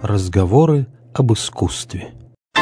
Разговоры об искусстве.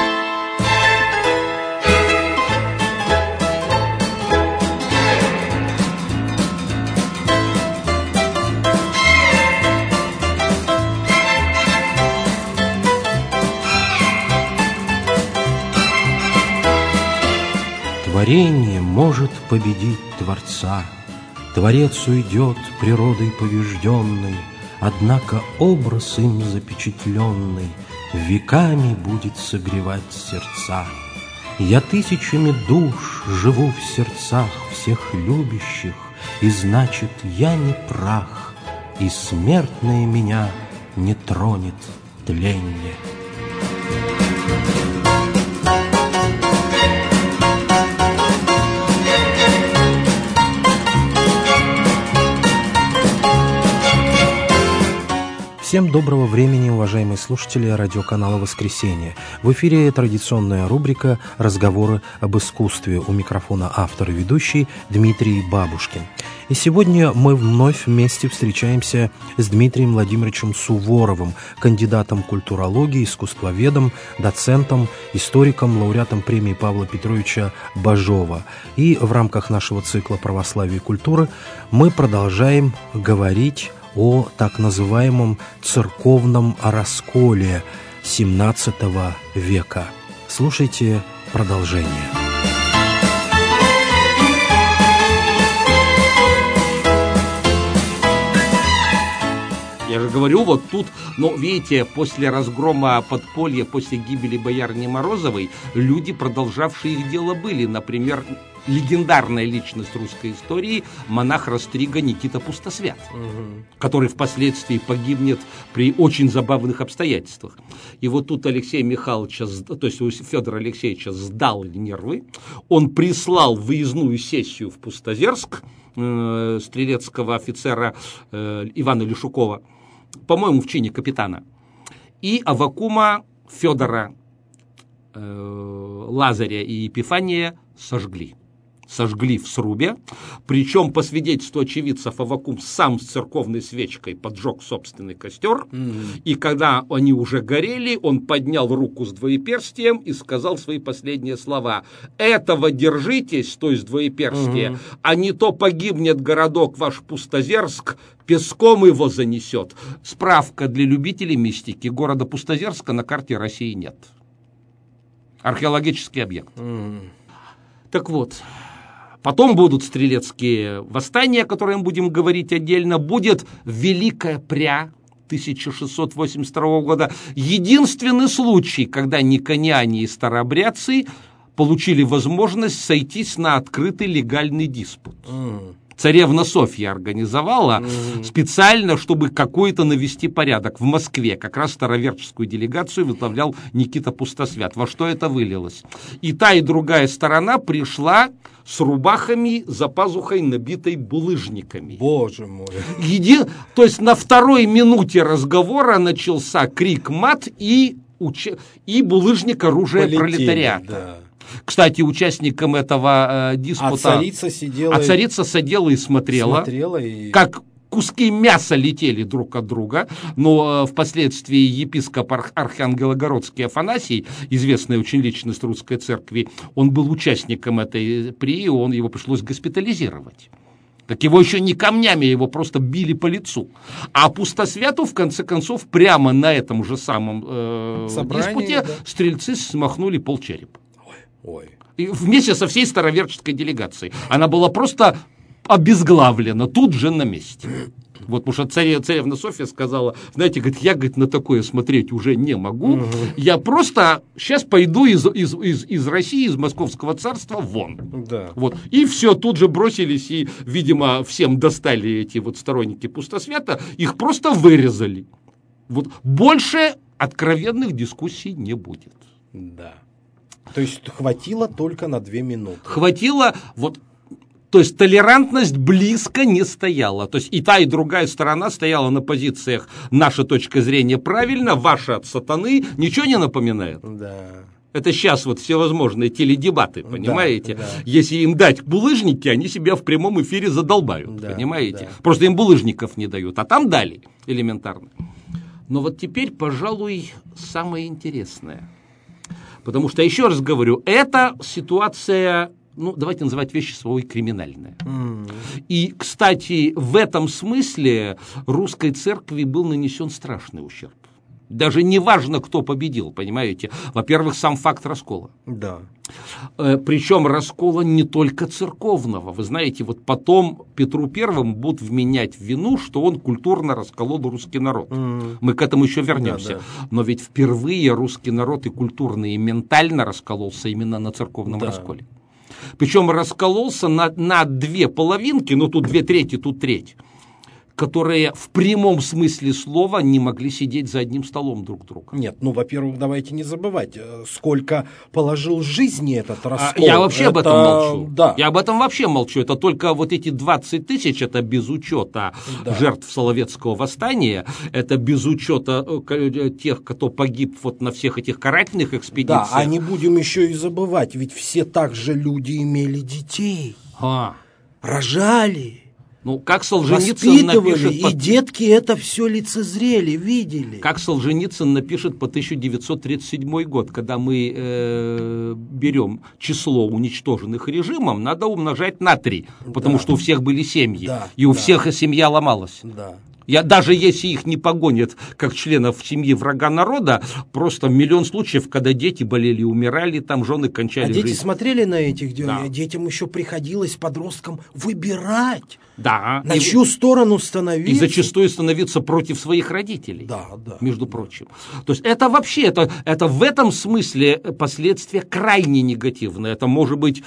Творение может победить Творца. Творец уйдет природой побежденной, однако образ им запечатленный веками будет согревать сердца. Я тысячами душ живу в сердцах всех любящих, и значит, я не прах, и смертное меня не тронет тленье. Всем доброго времени, уважаемые слушатели радиоканала «Воскресенье». В эфире традиционная рубрика «Разговоры об искусстве». У микрофона автор и ведущий Дмитрий Бабушкин. И сегодня мы вновь вместе встречаемся с Дмитрием Владимировичем Суворовым, кандидатом культурологии, искусствоведом, доцентом, историком, лауреатом премии Павла Петровича Бажова. И в рамках нашего цикла «Православие и культура» мы продолжаем говорить о так называемом церковном расколе XVII века. Слушайте продолжение. Я же говорю, вот тут, но видите, после разгрома подполья, после гибели боярыни Морозовой, люди, продолжавшие их дело, были. Например, легендарная личность русской истории, монах Растрига Никита Пустосвят, который впоследствии погибнет при очень забавных обстоятельствах. И вот тут Алексей Михайлович, то есть у Федора Алексеевича сдал нервы, он прислал выездную сессию в Пустозерск стрелецкого офицера Ивана Лешукова, по-моему, в чине капитана, и Аввакума Федора Лазаря и Епифания сожгли в срубе, причем, по свидетельству очевидцев, Аввакум сам с церковной свечкой поджег собственный костер, и когда они уже горели, он поднял руку с двоеперстием и сказал свои последние слова: «Этого держитесь», то есть двоеперстие, «а не то погибнет городок ваш Пустозерск, песком его занесет». Справка для любителей мистики: города Пустозерска на карте России нет. Археологический объект. Так вот, потом будут стрелецкие восстания, о которых мы будем говорить отдельно, будет Великая Пря 1682 года. Единственный случай, когда никониане и старообрядцы получили возможность сойтись на открытый легальный диспут. Царевна Софья организовала специально, чтобы какой-то навести порядок в Москве. Как раз староверческую делегацию возглавлял Никита Пустосвят. Во что это вылилось? И та, и другая сторона пришла с рубахами за пазухой, набитой булыжниками. Боже мой! То есть на второй минуте разговора начался крик мат и булыжник оружия пролетариата. Да. Кстати, участником этого диспута... царица сидела и смотрела как куски мяса летели друг от друга, но впоследствии епископ Архангелогородский Афанасий, известная очень личность русской церкви, он был участником этой прии, его пришлось госпитализировать. Так его еще не камнями, его просто били по лицу. А Пустосвяту, в конце концов, прямо на этом же самом диспуте стрельцы смахнули полчерепа. И вместе со всей староверческой делегацией. Она была просто обезглавлена тут же на месте. Вот, потому что царевна Софья сказала: знаете, говорит, я, говорит, на такое смотреть уже не могу, я просто сейчас пойду из России, из Московского царства вон. Да. Вот. И все, тут же бросились, и, видимо, всем достали эти вот сторонники Пустосвята, их просто вырезали. Вот. Больше откровенных дискуссий не будет. Да. То есть хватило только на 2 минуты. Хватило, то есть толерантность близко не стояла. То есть и та, и другая сторона стояла на позициях: наша точка зрения правильно, ваша от сатаны. Ничего не напоминает? Да. Это сейчас вот всевозможные теледебаты, понимаете? Да, да. Если им дать булыжники, они себя в прямом эфире задолбают, понимаете? Да. Просто им булыжников не дают, а там дали элементарно. Но вот теперь, пожалуй, самое интересное. Потому что, еще раз говорю, эта ситуация, давайте называть вещи своей криминальная. И, кстати, в этом смысле русской церкви был нанесен страшный ущерб. Даже не важно, кто победил, понимаете. Во-первых, сам факт раскола. Да. Причем раскола не только церковного. Вы знаете, вот потом Петру Первому будут вменять в вину, что он культурно расколол русский народ. Мы к этому еще вернемся. Да. Но ведь впервые русский народ и культурно, и ментально раскололся именно на церковном расколе. Причем раскололся на две половинки, тут 2/3, тут треть, которые в прямом смысле слова не могли сидеть за одним столом друг друга. Нет, во-первых, давайте не забывать, сколько положил жизни этот раскол. Я вообще об этом молчу. Да. Я об этом вообще молчу. Это только вот эти 20 тысяч, это без учета жертв Соловецкого восстания, это без учета тех, кто погиб вот на всех этих карательных экспедициях. Да, а не будем еще и забывать, ведь все также люди имели детей, рожали. Как Солженицын напишет... И детки это все лицезрели, видели. Как Солженицын напишет по 1937 год, когда мы берем число уничтоженных режимом, надо умножать на 3, потому что у всех были семьи, и у всех семья ломалась. Да. Даже если их не погонят как членов семьи врага народа, просто миллион случаев, когда дети болели и умирали, там жены кончали жизнь. А дети смотрели на этих дел? Детям еще приходилось, подросткам, выбирать, на чью сторону становиться. И зачастую становиться против своих родителей, между прочим. То есть это вообще, это в этом смысле последствия крайне негативные. Это может быть...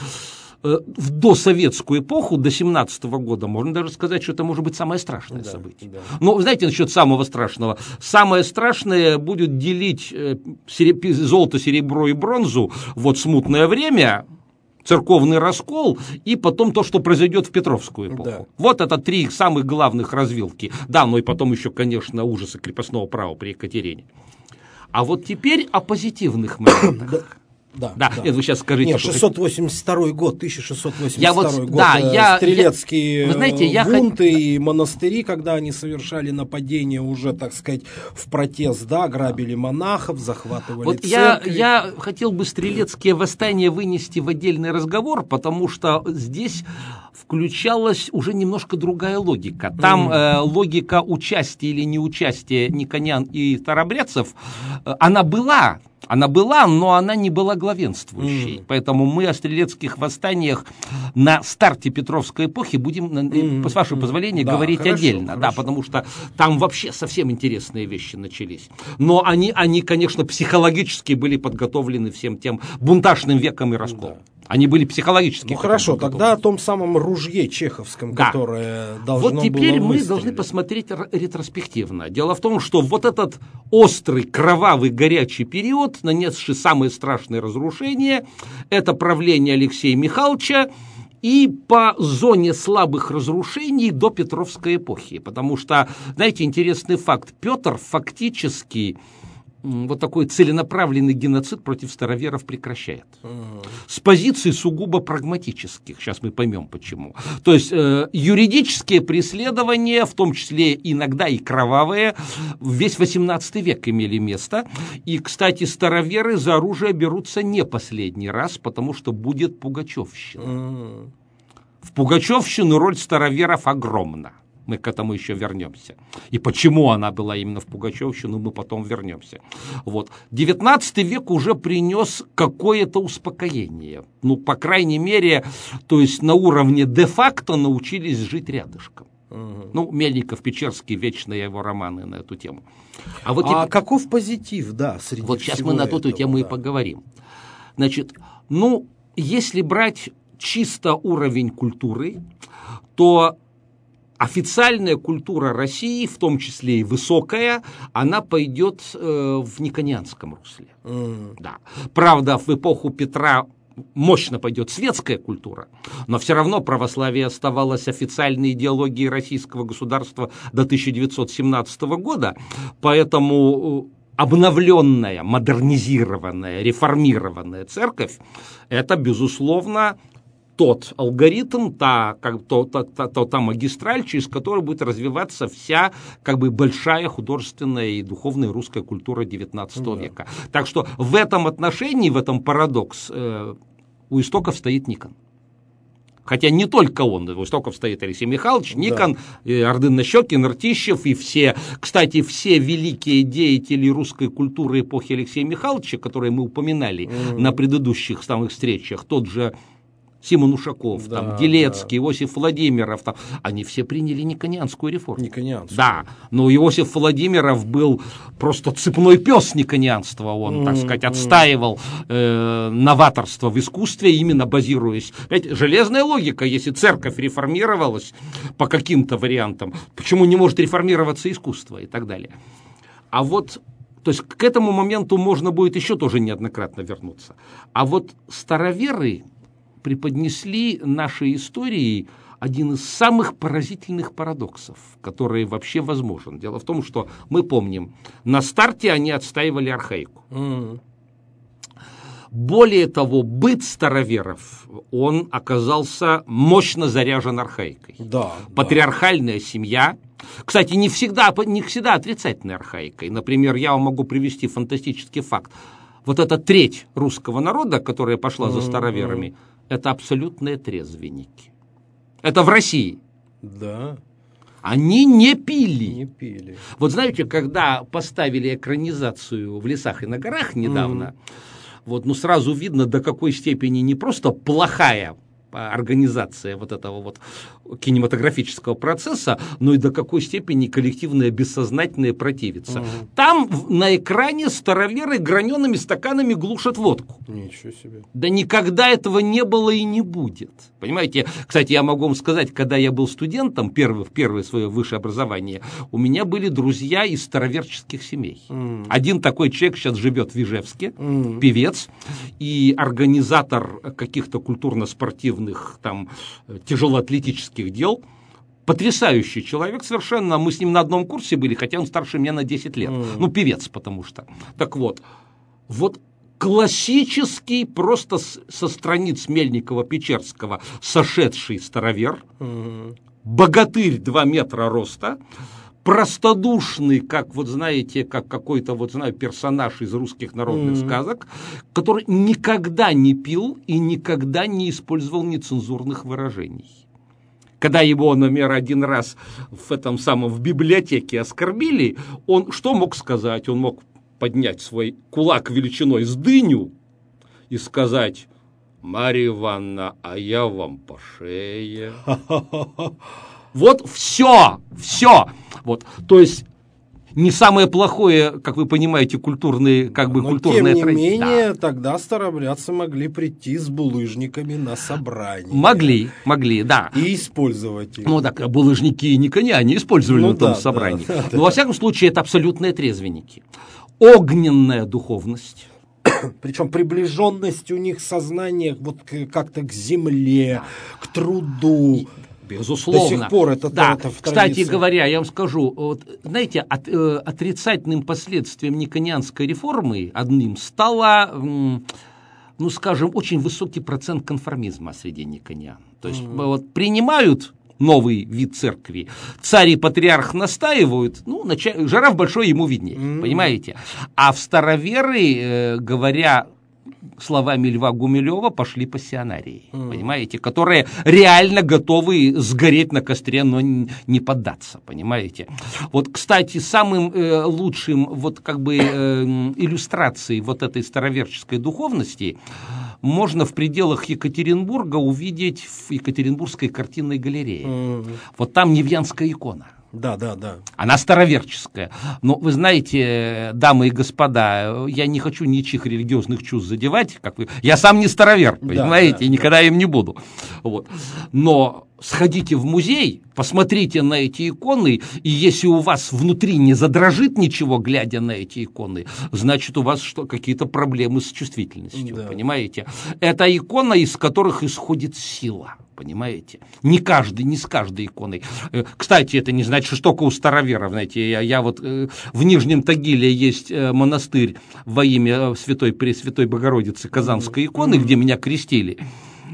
В досоветскую эпоху, до 17 года, можно даже сказать, что это может быть самое страшное событие. Да. Но, знаете, насчет самого страшного. Самое страшное будет делить золото, серебро и бронзу, вот смутное время, церковный раскол, и потом то, что произойдет в Петровскую эпоху. Да. Вот это 3 самых главных развилки. И потом еще, конечно, ужасы крепостного права при Екатерине. А вот теперь о позитивных моментах. Нет, вы сейчас скажите. Нет, 1682 год, 1682 год, стрелецкие бунты и монастыри, когда они совершали нападения уже, так сказать, в протест, грабили монахов, захватывали церкви. Я хотел бы стрелецкие восстания вынести в отдельный разговор, потому что здесь включалась уже немножко другая логика. Там логика участия или неучастия никонян и старобрядцев, она была, но она не была главенствующей. Поэтому мы о стрелецких восстаниях на старте Петровской эпохи будем, с вашего позволения, говорить отдельно. Да, потому что там вообще совсем интересные вещи начались. Но они, конечно, психологически были подготовлены всем тем бунтажным веком и расколом. Они были психологически. Хорошо, тогда о том самом ружье чеховском, которое должно было Вот теперь мы выстрелить. должны посмотреть ретроспективно. Дело в том, что вот этот острый, кровавый, горячий период, нанесший самые страшные разрушения, это правление Алексея Михайловича, и по зоне слабых разрушений до Петровской эпохи. Потому что, знаете, интересный факт. Петр фактически вот такой целенаправленный геноцид против староверов прекращает. С позиций сугубо прагматических. Сейчас мы поймем, почему. То есть юридические преследования, в том числе иногда и кровавые, весь XVIII век имели место. И, кстати, староверы за оружие берутся не последний раз, потому что будет пугачевщина. В пугачевщину роль староверов огромна. Мы к этому еще вернемся. И почему она была именно в пугачевщину, мы потом вернемся. Вот. 19 век уже принес какое-то успокоение. По крайней мере, то есть на уровне де-факто научились жить рядышком. Мельников, Печерский, вечно его романы на эту тему. А каков позитив, среди вот сейчас мы на эту тему и поговорим. Значит, если брать чисто уровень культуры, то официальная культура России, в том числе и высокая, она пойдет в никонианском русле. Да. Правда, в эпоху Петра мощно пойдет светская культура, но все равно православие оставалось официальной идеологией российского государства до 1917 года, поэтому обновленная, модернизированная, реформированная церковь – это, безусловно, тот алгоритм, та магистраль, через которую будет развиваться вся как бы большая художественная и духовная русская культура XIX века. Так что в этом отношении, в этом парадокс, у истоков стоит Никон. Хотя не только он, у истоков стоит Алексей Михайлович, Никон, Ордын-Нащекин, Ртищев и все, кстати, все великие деятели русской культуры эпохи Алексея Михайловича, которые мы упоминали на предыдущих самых встречах, тот же Симон Ушаков, Делецкий, Иосиф Владимиров, они все приняли никонианскую реформу. Никонианскую. Да, но Иосиф Владимиров был просто цепной пес никонианства, он, так сказать, отстаивал новаторство в искусстве, именно базируясь. Понимаете, железная логика, если церковь реформировалась по каким-то вариантам, почему не может реформироваться искусство и так далее. А вот, то есть к этому моменту можно будет еще тоже неоднократно вернуться. А вот староверы преподнесли нашей истории один из самых поразительных парадоксов, который вообще возможен. Дело в том, что мы помним, на старте они отстаивали архаику. Более того, быт староверов, он оказался мощно заряжен архаикой. Патриархальная семья, кстати, не всегда отрицательной архаикой. Например, я вам могу привести фантастический факт. Вот эта треть русского народа, которая пошла за староверами, это абсолютные трезвенники. Это в России. Да. Они не пили. Не пили. Вот знаете, когда поставили экранизацию «В лесах и на горах» недавно, вот, ну, сразу видно, до какой степени не просто плохая организация вот этого вот кинематографического процесса, но и до какой степени коллективное бессознательное противится. Там на экране староверы гранеными стаканами глушат водку. Ничего себе. Да никогда этого не было и не будет. Понимаете? Кстати, я могу вам сказать, когда я был студентом, в первое свое высшее образование, у меня были друзья из староверческих семей. Один такой человек сейчас живет в Ижевске, певец и организатор каких-то культурно-спортивных там тяжелоатлетических дел. Потрясающий человек совершенно. Мы с ним на одном курсе были, хотя он старше меня на 10 лет. Ну, певец, потому что. Так вот классический, просто со страниц Мельникова-Печерского сошедший старовер, богатырь 2 метра роста, простодушный, как, вот знаете, как какой-то, вот знаю, персонаж из русских народных сказок, который никогда не пил и никогда не использовал нецензурных выражений. Когда его, например, один раз в библиотеке оскорбили, он что мог сказать? Он мог поднять свой кулак величиной с дыню и сказать: «Марья Ивановна, а я вам по шее». Вот все. Вот, то есть не самое плохое, как вы понимаете, культурные традиции. Тем не менее, тогда старообрядцы могли прийти с булыжниками на собрание. Могли, да. И использовать их. Ну так, булыжники и никоняне использовали на том собрании. Но во всяком случае, это абсолютные трезвенники. Огненная духовность. Причем приближенность у них сознания вот как-то к земле, к труду. Безусловно. До сих пор это Кстати говоря, я вам скажу, вот, знаете, отрицательным последствием никонианской реформы одним стало, ну, скажем, очень высокий процент конформизма среди никониан. То есть вот, принимают новый вид церкви, царь и патриарх настаивают, ну, жираф большой, ему виднее, понимаете? А в староверы, говоря словами Льва Гумилева, пошли пассионарии, понимаете, которые реально готовы сгореть на костре, но не поддаться, понимаете. Вот, кстати, самым лучшим вот как бы иллюстрацией вот этой староверческой духовности можно в пределах Екатеринбурга увидеть в Екатеринбургской картинной галерее. Вот там Невьянская икона. Да. Она староверческая. Но вы знаете, дамы и господа, я не хочу ничьих религиозных чувств задевать. Я сам не старовер, понимаете, и никогда им не буду. Вот. Но сходите в музей, посмотрите на эти иконы, и если у вас внутри не задрожит ничего, глядя на эти иконы, значит, у вас какие-то проблемы с чувствительностью, понимаете? Это икона, из которых исходит сила. Понимаете? Не с каждой иконой. Кстати, это не значит, что только у староверов. Знаете, я вот в Нижнем Тагиле есть монастырь во имя Пресвятой Богородицы Казанской иконы, где меня крестили.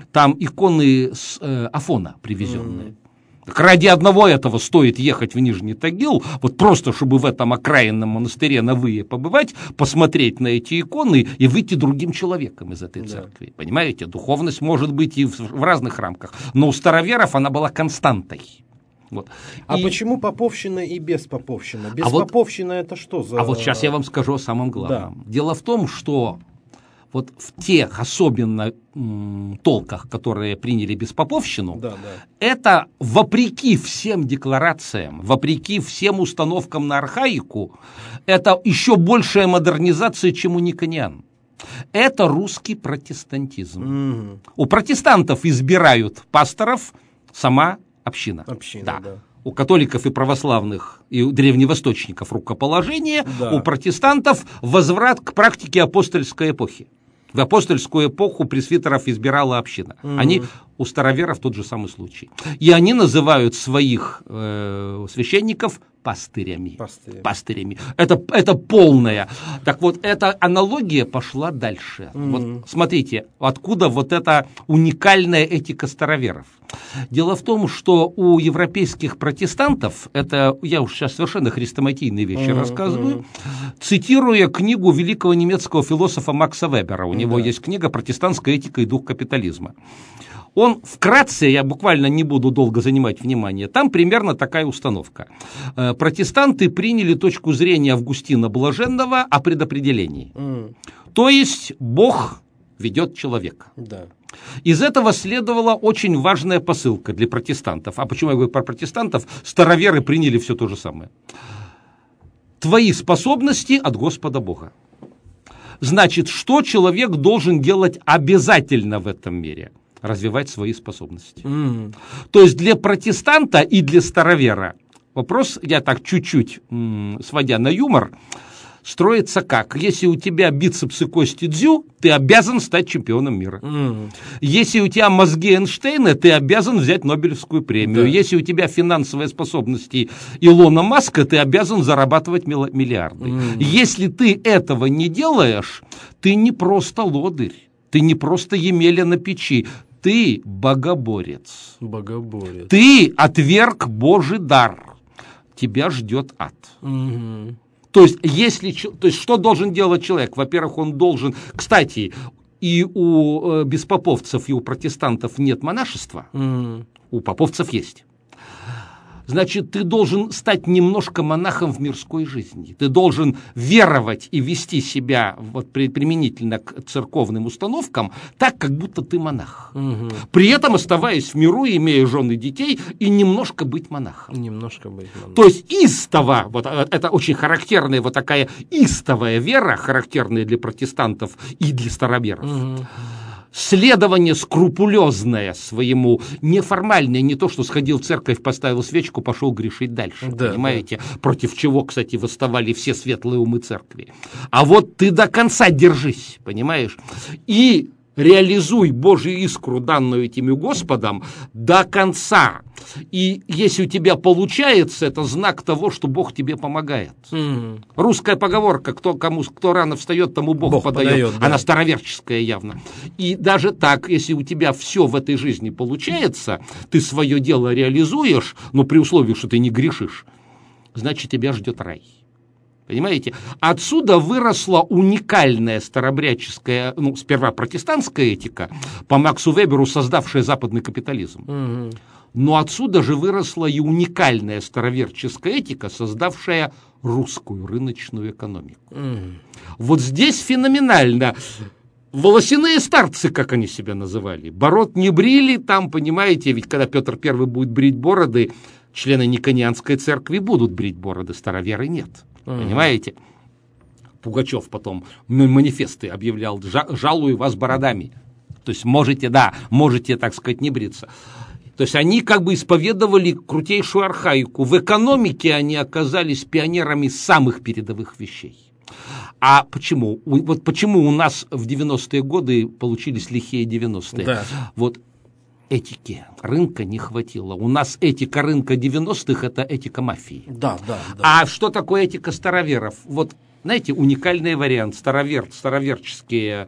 там иконы с Афона привезенные. Ради одного этого стоит ехать в Нижний Тагил, вот просто, чтобы в этом окраинном монастыре на Вые побывать, посмотреть на эти иконы и выйти другим человеком из этой церкви. Понимаете, духовность может быть и в разных рамках, но у староверов она была константой. Вот. Почему поповщина и беспоповщина? Беспоповщина это что за... А вот сейчас я вам скажу о самом главном. Да. Дело в том, что вот в тех особенно толках, которые приняли беспоповщину, это вопреки всем декларациям, вопреки всем установкам на архаику, это еще большая модернизация, чем у никониан. Это русский протестантизм. У протестантов избирают пасторов сама община. Да. У католиков и православных, и у древневосточников рукоположение, у протестантов возврат к практике апостольской эпохи. В апостольскую эпоху пресвитеров избирала община. Они у староверов тот же самый случай. И они называют своих священников пастырями. Это полная. Так вот, эта аналогия пошла дальше. Вот смотрите, откуда вот эта уникальная этика староверов. Дело в том, что у европейских протестантов, это я уж сейчас совершенно хрестоматийные вещи рассказываю, цитируя книгу великого немецкого философа Макса Вебера, у него есть книга «Протестантская этика и дух капитализма». Он вкратце, я буквально не буду долго занимать внимание, там примерно такая установка. Протестанты приняли точку зрения Августина Блаженного о предопределении. То есть Бог ведет человека. Из этого следовала очень важная посылка для протестантов. А почему я говорю про протестантов? Староверы приняли все то же самое. Твои способности от Господа Бога. Значит, что человек должен делать обязательно в этом мире? Развивать свои способности. То есть для протестанта и для старовера вопрос, я так чуть-чуть сводя на юмор, строится как? Если у тебя бицепсы кости дзю, ты обязан стать чемпионом мира. Если у тебя мозги Эйнштейна, ты обязан взять Нобелевскую премию. Если у тебя финансовые способности Илона Маска, ты обязан зарабатывать миллиарды. Если ты этого не делаешь, ты не просто лодырь, ты не просто Емеля на печи, ты богоборец. Ты отверг Божий дар. Тебя ждет ад. То есть, что должен делать человек? Во-первых, он должен... Кстати, и у беспоповцев, и у протестантов нет монашества. У поповцев есть. Значит, ты должен стать немножко монахом в мирской жизни. Ты должен веровать и вести себя вот, применительно к церковным установкам так, как будто ты монах. При этом оставаясь в миру, имея жен и детей, и немножко быть монахом. То есть истово, вот это очень характерная вот такая истовая вера, характерная для протестантов и для староверов. Следование скрупулезное своему, неформальное, не то, что сходил в церковь, поставил свечку, пошел грешить дальше, понимаете? Против чего, кстати, восставали все светлые умы церкви. А вот ты до конца держись, понимаешь? И реализуй Божью искру, данную этим Господом, до конца. И если у тебя получается, это знак того, что Бог тебе помогает. Русская поговорка, кто рано встает, тому Бог подает. Она староверческая явно. И даже так, если у тебя все в этой жизни получается, ты свое дело реализуешь, но при условии, что ты не грешишь, значит, тебя ждет рай. Понимаете? Отсюда выросла уникальная старобряческая, сперва протестантская этика, по Максу Веберу создавшая западный капитализм. Но отсюда же выросла и уникальная староверческая этика, создавшая русскую рыночную экономику. Вот здесь феноменально. Волосяные старцы, как они себя называли, бород не брили, там, понимаете, ведь когда Петр I будет брить бороды, члены Никонианской церкви будут брить бороды, староверы нет. Понимаете? Пугачев потом манифесты объявлял: жалую вас бородами. То есть можете, так сказать, не бриться. То есть они как бы исповедовали крутейшую архаику. В экономике они оказались пионерами самых передовых вещей. А почему? Вот почему у нас в 90-е годы получились лихие 90-е? Вот этики рынка не хватило. У нас этика рынка 90-х – это этика мафии. А что такое этика староверов? Вот, знаете, уникальный вариант. Староверческие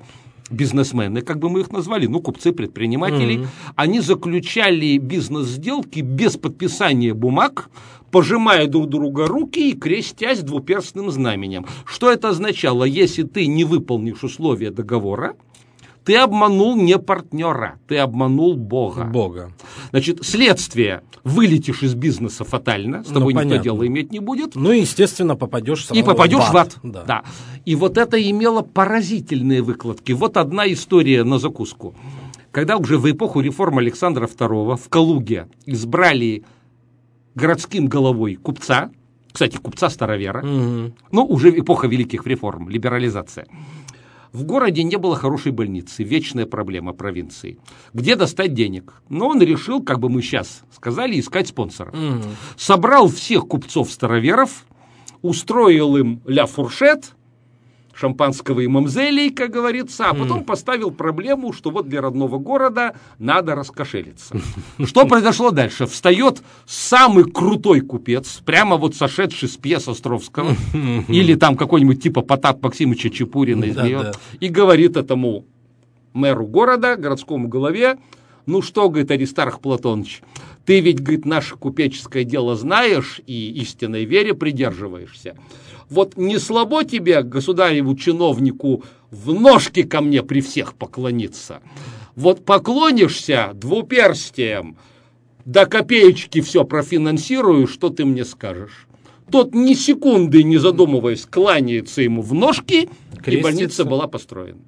бизнесмены, как бы мы их назвали, купцы, предприниматели, они заключали бизнес-сделки без подписания бумаг, пожимая друг друга руки и крестясь двуперстным знаменем. Что это означало? Если ты не выполнишь условия договора, ты обманул не партнера, ты обманул Бога. Значит, следствие: вылетишь из бизнеса фатально, с тобой никто дела иметь не будет. Естественно, попадешь сразу в ад. Да. И вот это имело поразительные выкладки. Вот одна история на закуску. Когда уже в эпоху реформ Александра II в Калуге избрали городским головой купца, кстати, купца-старовера, уже эпоха великих реформ, либерализация. В городе не было хорошей больницы, вечная проблема провинции. Где достать денег? Но он решил, как бы мы сейчас сказали, искать спонсора. Собрал всех купцов-староверов, устроил им ля-фуршет, шампанского и мамзелей, как говорится, а потом поставил проблему, что вот для родного города надо раскошелиться. Что произошло дальше? Встает самый крутой купец, прямо вот сошедший с пьес Островского, или там какой-нибудь типа Потап Максимовича Чепурина и говорит этому мэру города, городскому голове: ну что, говорит, Аристарх Платоныч, ты ведь, говорит, наше купеческое дело знаешь и истинной вере придерживаешься. Вот не слабо тебе, государеву чиновнику, в ножки ко мне при всех поклониться. Вот поклонишься двуперстием, до копеечки все профинансирую, что ты мне скажешь? Тот ни секунды не задумываясь кланяется ему в ножки, крестится. И больница была построена.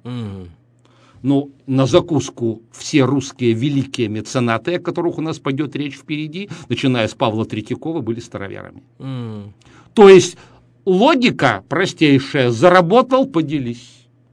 На закуску все русские великие меценаты, о которых у нас пойдет речь впереди, начиная с Павла Третьякова, были староверами. То есть логика простейшая: заработал — поделись.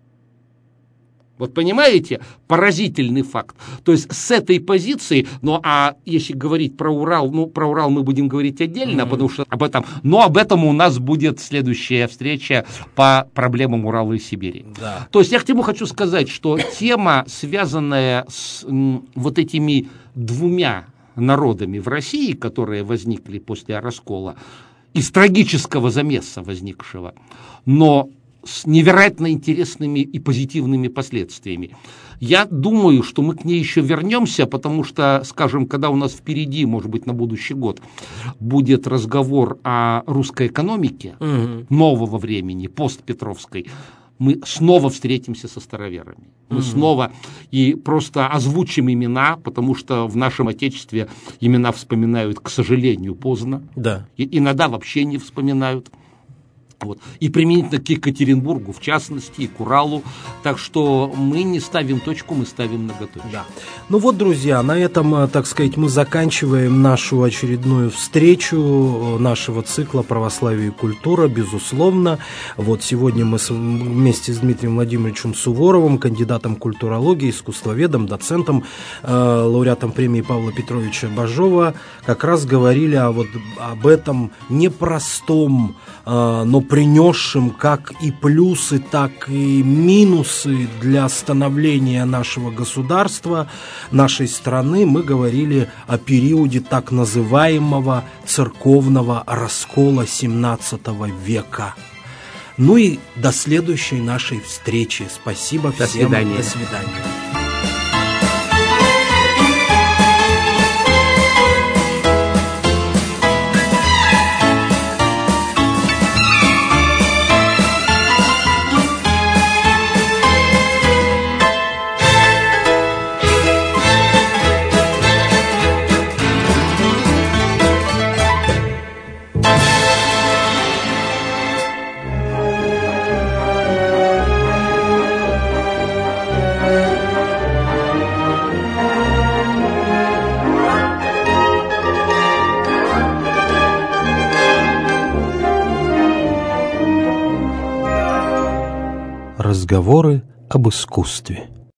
Вот понимаете, поразительный факт. То есть с этой позиции, а если говорить про Урал, про Урал мы будем говорить отдельно, потому что об этом у нас будет следующая встреча по проблемам Урала и Сибири. Да. То есть я к тому хочу сказать, что тема, связанная с вот этими двумя народами в России, которые возникли после раскола, из трагического замеса возникшего, но с невероятно интересными и позитивными последствиями. Я думаю, что мы к ней еще вернемся, потому что, скажем, когда у нас впереди, может быть, на будущий год, будет разговор о русской экономике нового времени, постпетровской, мы снова встретимся со староверами. Мы снова и просто озвучим имена, потому что в нашем Отечестве имена вспоминают, к сожалению, поздно. Да. И иногда вообще не вспоминают. Вот. И применительно к Екатеринбургу, в частности, и к Уралу. Так что мы не ставим точку, мы ставим ноготочие. Да. Друзья, на этом, так сказать, мы заканчиваем нашу очередную встречу нашего цикла «Православие и культура», безусловно. Вот сегодня мы вместе с Дмитрием Владимировичем Суворовым, кандидатом культурологии, искусствоведом, доцентом, лауреатом премии Павла Петровича Бажова, как раз говорили об этом непростом, но принесшим как и плюсы, так и минусы для становления нашего государства, нашей страны. Мы говорили о периоде так называемого церковного раскола XVII века. И до следующей нашей встречи. Спасибо всем. До свидания. До свидания. Разговоры об искусстве.